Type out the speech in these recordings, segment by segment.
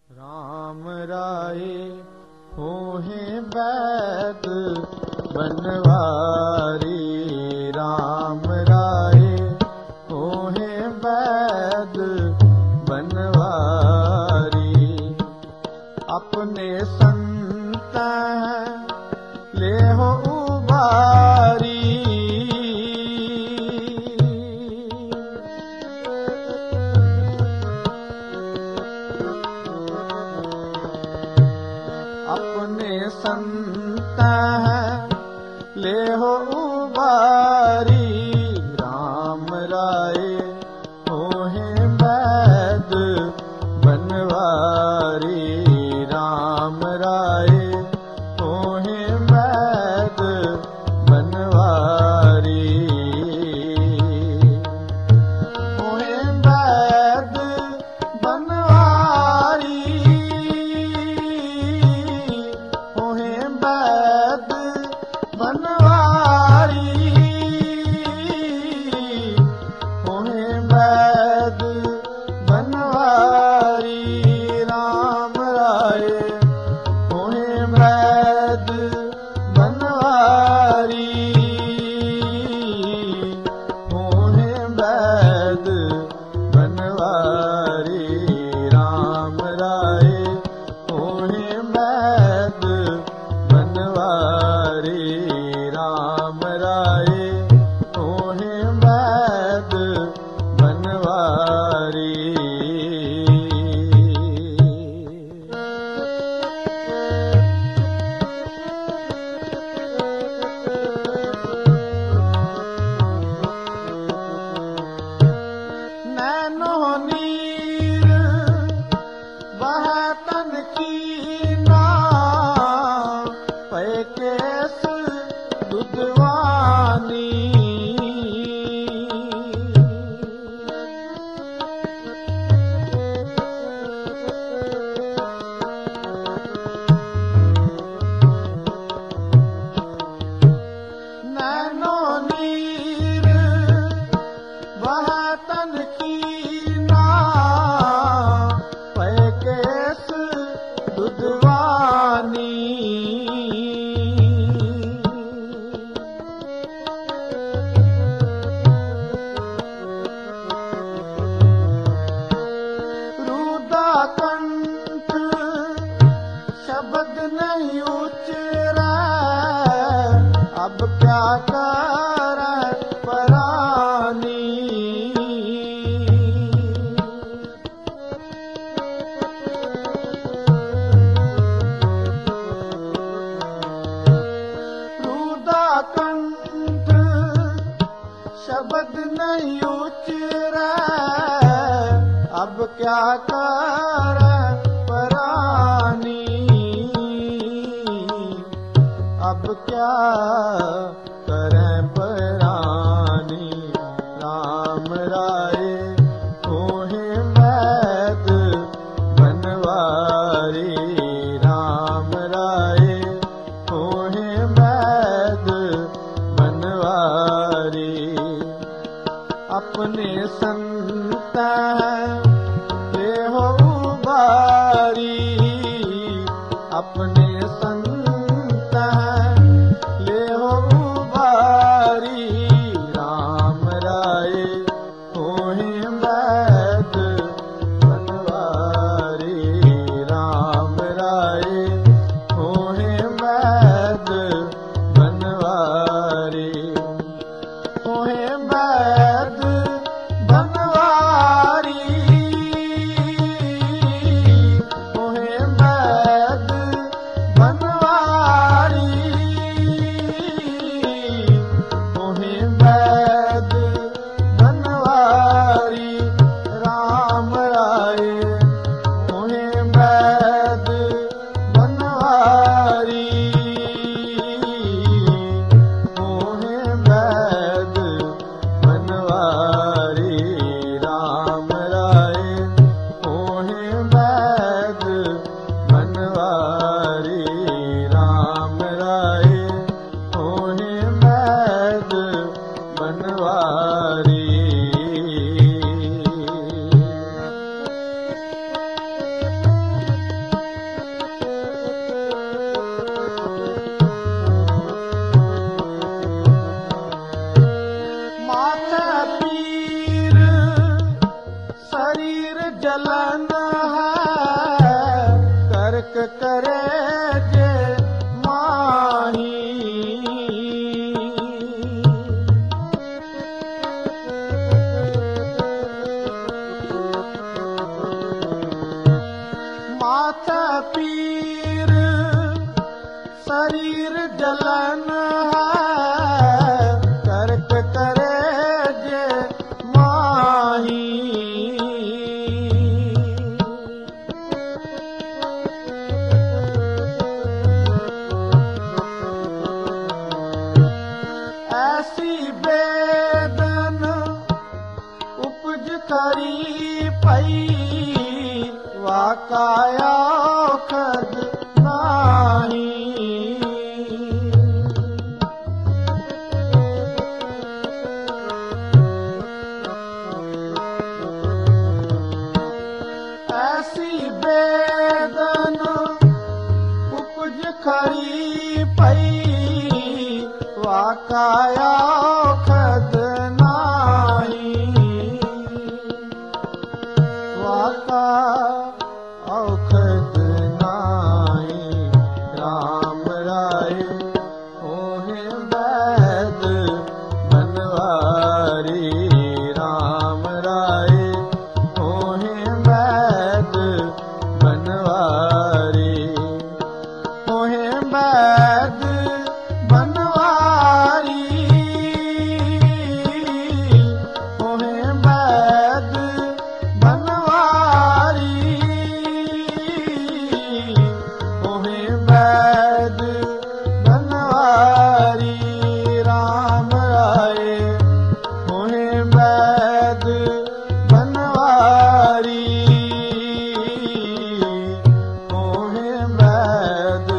राम राय होहे वैद बनवारी, राम राय होहे वैद बनवारी। अपने संत ले हो उबारी, अपने संत ले हो उबारी। राम राय होहे वैद बनवारी, राम राय होहे वैद बनवारी। होहे वैद बनवारी, होहे वैद बनवारी, होहे वैद बनवारी। राम राय होहे वैद बनवारी, होहे वैद बनवारी। राम राय होहे वैद बनवारी, राम राय होहे वैद बनवारी। नैनो नीर बहतन कीना, पै केस दुधवानी। नैनो नीर बहतन कीना, पै केस दुधवानी। रूदा कंठ शब्द नहीं उचरा, अब क्या कर परानी। रूदा कंठ शब्द नहीं उचरा, अब क्या कर परानी। अब क्या करें परानी। राम राय होहे वैद बनवारी, राम राय होहे वैद बनवारी। अपने संत ले हो उबारी, अपने संत ले हो उबारी। राम राय होहे वैद बनवारी, राम राय होहे वैद बनवारी। होहे वैद बनवारी, होहे वैद हाथ पीर शरीर जलन है करक करे जे माही ऐसी बेदन उपज करी पई वाकाया खद नाही ऐसी बेदन उपज खरी पई वाकाया खद नाही वाका औखद नाई राम राय होहे वैद बनवारी राम राय होहे वैद बनवारी होहे वैद बनवारी होहे वैद बनवारी होहे वैद बनवारी राम राय होहे वैद बनवारी होहे वैद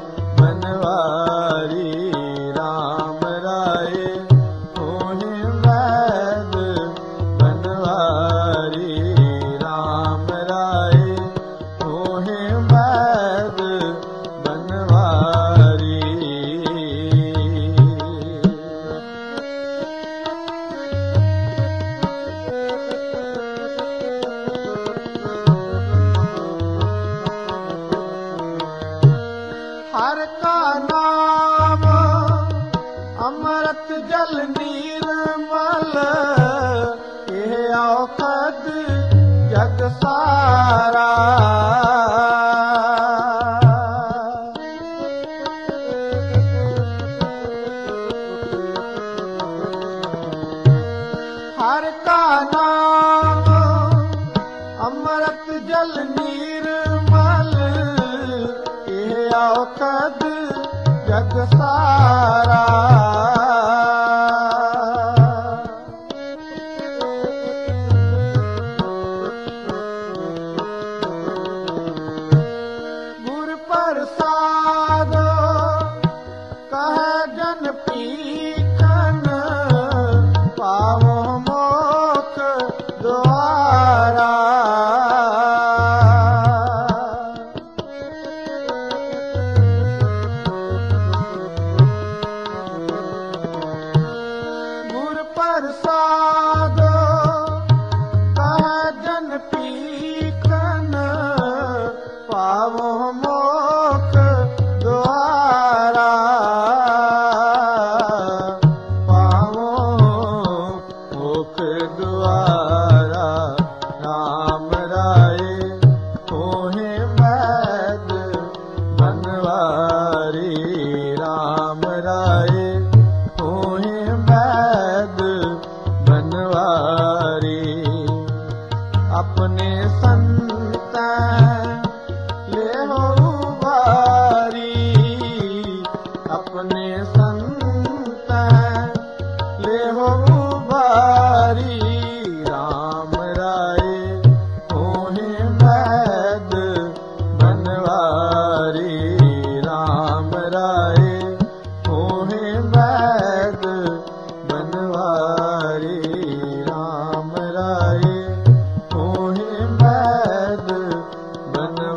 बनवारी राम राय होहे वैद बनवारी राम राय होहे वैद बनवारी हर का नाम अमृत जल निर्मल यह औखद जग सारा हर का नाम अमृत जल निर्मल यह औखद जग सारा गुर प्रसाद कह जन पीखन पावो मोख द्वारा गुर प्रसाद कह जन पीखन पावो मोख द्वारा पावो मोख द्वारा राम राय होहे वैद बनवारी राम राय होहे वैद बनवारी अपने संत ले हो बारी अपने संत ले हो बारी राम राय होहे वैद बनवारी राम राय होहे वैद बनवारी राम राय होहे वैद बनवारी